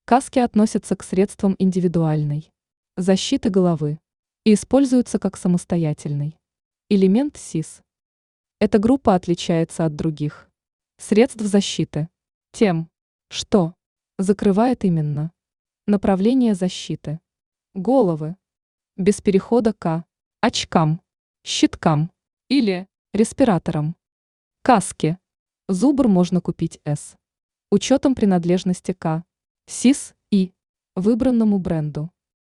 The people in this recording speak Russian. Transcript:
Каски относятся к средствам индивидуальной защиты головы и используются как самостоятельный элемент СИС. Эта группа отличается от других средств защиты тем, что закрывает именно направление защиты головы без перехода к очкам, щиткам или респираторам. Каски Зубр можно купить с учетом принадлежности к СИС и выбранному бренду.